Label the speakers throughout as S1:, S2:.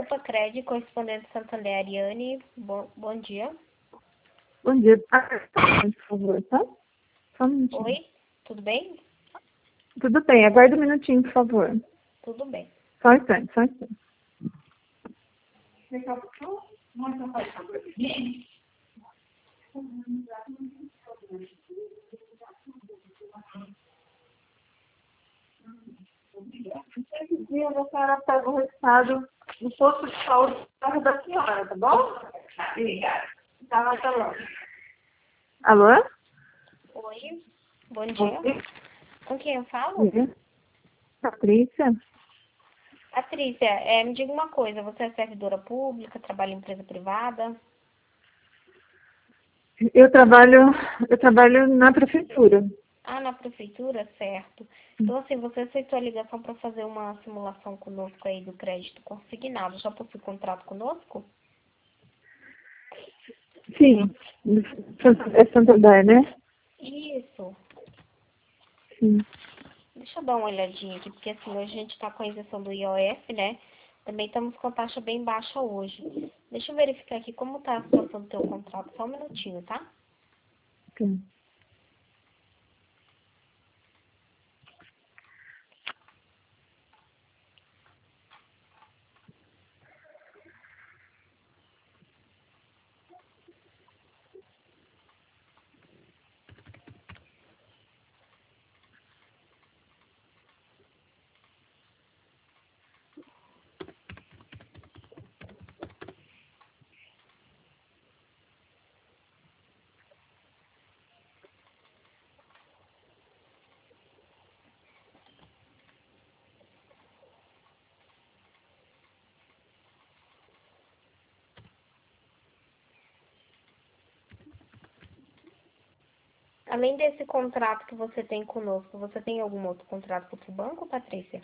S1: Grupo Cred, correspondente Santander, Ariane. Bom dia.
S2: Bom dia. Por favor, tá? Só um minutinho.
S1: Oi, tudo bem?
S2: Tudo bem, aguarde um minutinho, por favor.
S1: Tudo bem.
S2: Só um instante, só um instante. Esse dia a senhora pega o resultado do posto de saúde da senhora, tá bom? Obrigada. Tá logo. Alô?
S1: Oi, bom dia.
S2: Oi.
S1: Com quem eu falo?
S2: Bom dia. Patrícia?
S1: Patrícia, me diga uma coisa, você é servidora pública, trabalha em empresa privada?
S2: Eu trabalho na prefeitura.
S1: Ah, na prefeitura, certo. Então, assim, você aceitou a ligação para fazer uma simulação conosco aí do crédito consignado. Já possui contrato conosco?
S2: Sim, é Santander, né?
S1: Isso.
S2: Sim.
S1: Deixa eu dar uma olhadinha aqui, porque assim, hoje a gente está com a isenção do IOF, né? Também estamos com a taxa bem baixa hoje. Deixa eu verificar aqui como está a situação do teu contrato. Só um minutinho, tá?
S2: Sim.
S1: Além desse contrato que você tem conosco, você tem algum outro contrato com outro banco, Patrícia?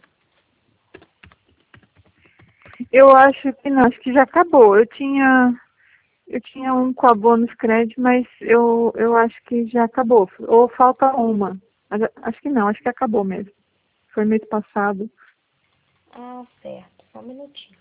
S2: Eu acho que não, acho que já acabou. Eu tinha um com a bônus crédito, mas eu acho que já acabou. Ou falta uma. Mas acho que não, acho que acabou mesmo. Foi mês passado.
S1: Ah, certo. Só um minutinho.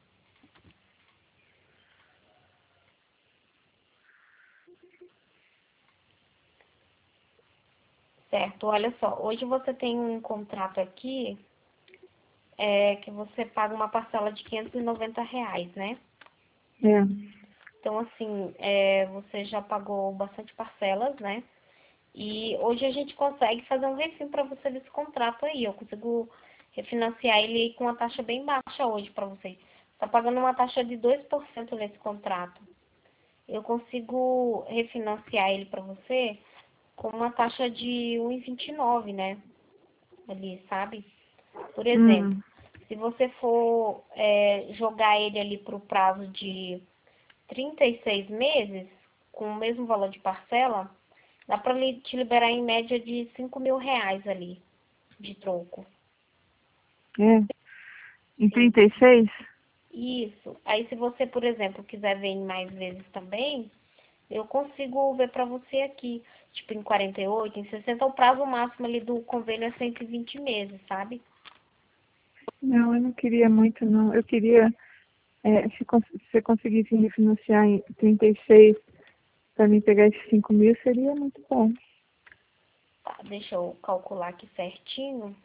S1: Certo, olha só. Hoje você tem um contrato aqui que você paga uma parcela de R$ 590, né?
S2: É.
S1: Então, assim, você já pagou bastante parcelas, né? E hoje a gente consegue fazer um refim para você desse contrato aí. Eu consigo refinanciar ele com uma taxa bem baixa hoje para você. Está pagando uma taxa de 2% nesse contrato. Eu consigo refinanciar ele para você com uma taxa de 1,29, né? Ali, sabe? Por exemplo,
S2: Hum.
S1: se você for jogar ele ali para o prazo de 36 meses, com o mesmo valor de parcela, dá para te liberar em média de R$ 5.000 ali, de troco.
S2: É. Em
S1: Sim,
S2: 36?
S1: isso. Aí se você, por exemplo, quiser ver em mais vezes também, eu consigo ver para você aqui, tipo em 48, em 60, o prazo máximo ali do convênio é 120 meses, sabe?
S2: Não, eu não queria muito, não. Eu queria, se você conseguisse refinanciar em 36 para mim pegar esses 5.000, seria muito bom.
S1: Tá, deixa eu calcular aqui certinho.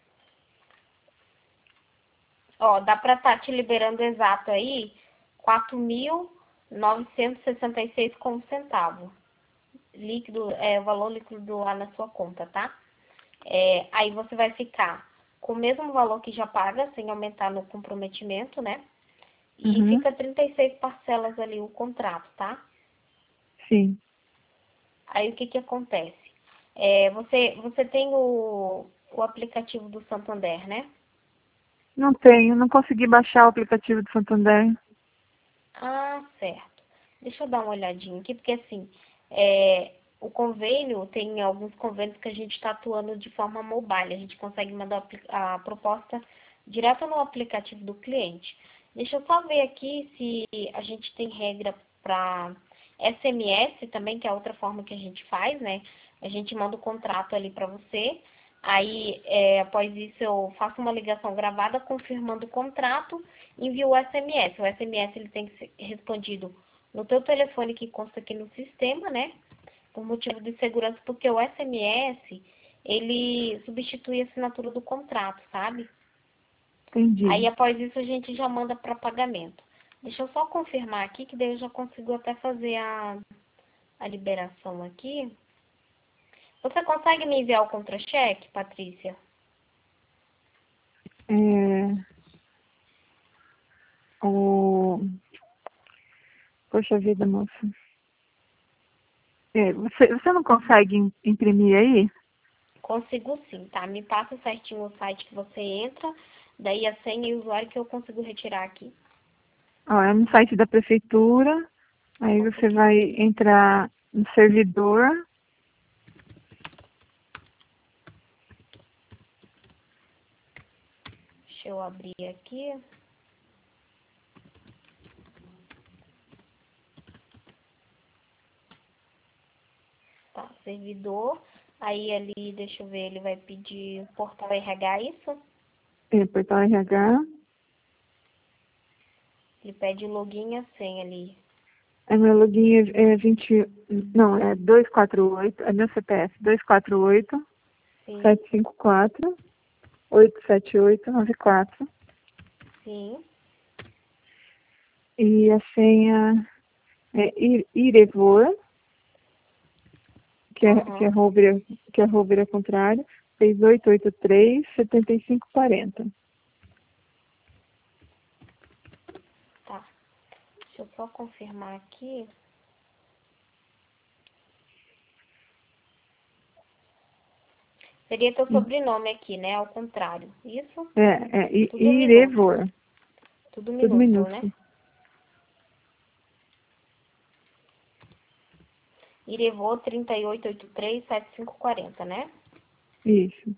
S1: Ó, dá pra estar te liberando exato aí 4.966 líquido, o valor líquido lá na sua conta, tá? Aí você vai ficar com o mesmo valor que já paga, sem aumentar no comprometimento, né? E
S2: Uhum.
S1: fica 36 parcelas ali o contrato, tá?
S2: Sim.
S1: Aí o que que acontece? Você tem o aplicativo do Santander, né?
S2: Não tenho, não consegui baixar o aplicativo do Santander.
S1: Ah, certo. Deixa eu dar uma olhadinha aqui, porque assim, o convênio, tem alguns convênios que a gente está atuando de forma mobile. A gente consegue mandar a proposta direto no aplicativo do cliente. Deixa eu só ver aqui se a gente tem regra para SMS também, que é outra forma que a gente faz, né? A gente manda o contrato ali para você. Aí, após isso, eu faço uma ligação gravada confirmando o contrato e envio o SMS. O SMS ele tem que ser respondido no teu telefone que consta aqui no sistema, né? Por motivo de segurança, porque o SMS, ele substitui a assinatura do contrato, sabe? Aí,
S2: Entendi.
S1: após isso, a gente já manda para pagamento. Deixa eu só confirmar aqui, que daí eu já consigo até fazer a liberação aqui. Você consegue me enviar o contra-cheque, Patrícia?
S2: É, o... Poxa vida, moça. Você não consegue imprimir aí?
S1: Consigo sim, tá? Me passa certinho o site que você entra, daí a senha e o usuário que eu consigo retirar aqui.
S2: Ó, é no site da prefeitura, aí
S1: Só um
S2: você
S1: pouquinho.
S2: vai entrar no servidor.
S1: Deixa eu abrir aqui. Tá, servidor. Aí ali, deixa eu ver, ele vai pedir o portal RH, isso?
S2: Portal RH.
S1: Ele pede o login e a senha ali.
S2: Aí meu login é 20, não, é 248, é meu CPF, 248
S1: Sim,
S2: 754 87894.
S1: sim.
S2: E a senha é Irevor,
S1: Aham,
S2: que é Rover ao contrário, 6883 7540.
S1: tá. Deixa eu só confirmar aqui. Seria teu sobrenome aqui, né? Ao contrário. Isso? Tudo minúsculo.
S2: Irevor,
S1: Tudo
S2: tudo
S1: minúsculo, né?
S2: minúsculo.
S1: Irevô 38837540, né?
S2: Isso.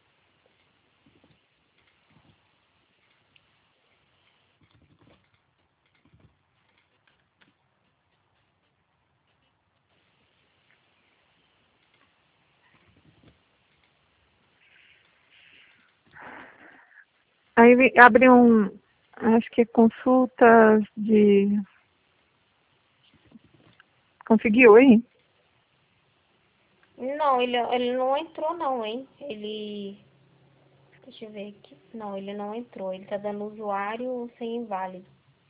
S2: Aí abre acho que é consultas de... Conseguiu aí?
S1: Não, ele não entrou não, hein? Ele... Deixa eu ver aqui. Não, ele não entrou. Ele tá dando usuário sem inválido.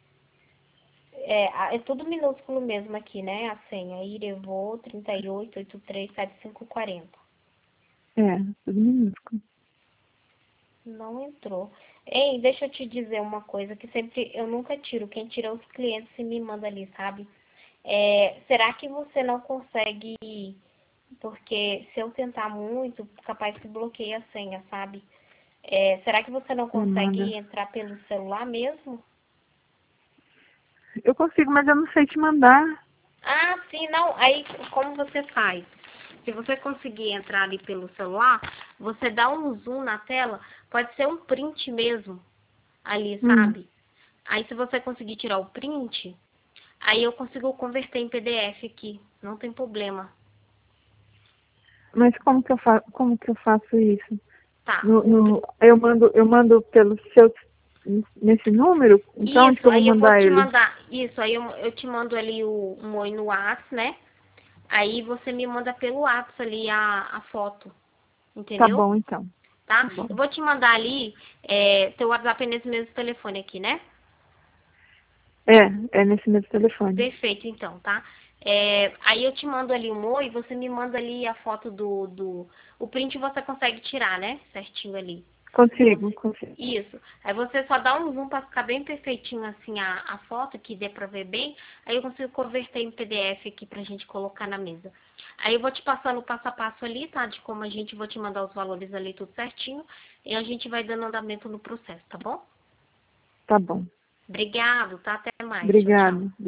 S1: É tudo minúsculo mesmo aqui, né? A senha. Irevô 38837540.
S2: É, tudo minúsculo.
S1: Não entrou. Ei, deixa eu te dizer uma coisa que sempre eu nunca tiro. Quem tira é os clientes e me manda ali, sabe? Será que você não consegue? Porque se eu tentar muito, capaz que bloqueia a senha, sabe? Será que você não
S2: Manda.
S1: consegue entrar pelo celular mesmo?
S2: Eu consigo, mas eu não sei te mandar.
S1: Ah, sim, não. Aí, como você faz? Se você conseguir entrar ali pelo celular, você dá um zoom na tela, pode ser um print mesmo, ali,
S2: Hum.
S1: sabe? Aí, se você conseguir tirar o print, aí eu consigo converter em PDF aqui, não tem problema.
S2: Mas como que eu faço isso?
S1: Tá,
S2: Eu mando pelo seu, nesse número? Então, onde que
S1: isso,
S2: eu vou
S1: aí eu vou
S2: mandar
S1: te
S2: ele?
S1: mandar, isso, aí eu te mando ali um oi no WhatsApp, né? Aí você me manda pelo WhatsApp ali a foto,
S2: Tá
S1: entendeu?
S2: bom, então. Tá
S1: Tá?
S2: bom.
S1: Eu vou te mandar ali, teu WhatsApp é nesse mesmo telefone aqui, né?
S2: É nesse mesmo telefone.
S1: Perfeito, então, tá? Aí eu te mando ali um oi, você me manda ali a foto o print você consegue tirar, né? Certinho ali.
S2: Consigo, consigo.
S1: Isso. Aí você só dá um zoom pra ficar bem perfeitinho assim a foto, que dê pra ver bem. Aí eu consigo converter em PDF aqui pra gente colocar na mesa. Aí eu vou te passando o passo a passo ali, tá? De como vou te mandar os valores ali tudo certinho. E a gente vai dando andamento no processo, tá bom?
S2: Tá bom.
S1: Obrigado, tá? Até mais. Tchau, tchau.
S2: Obrigada.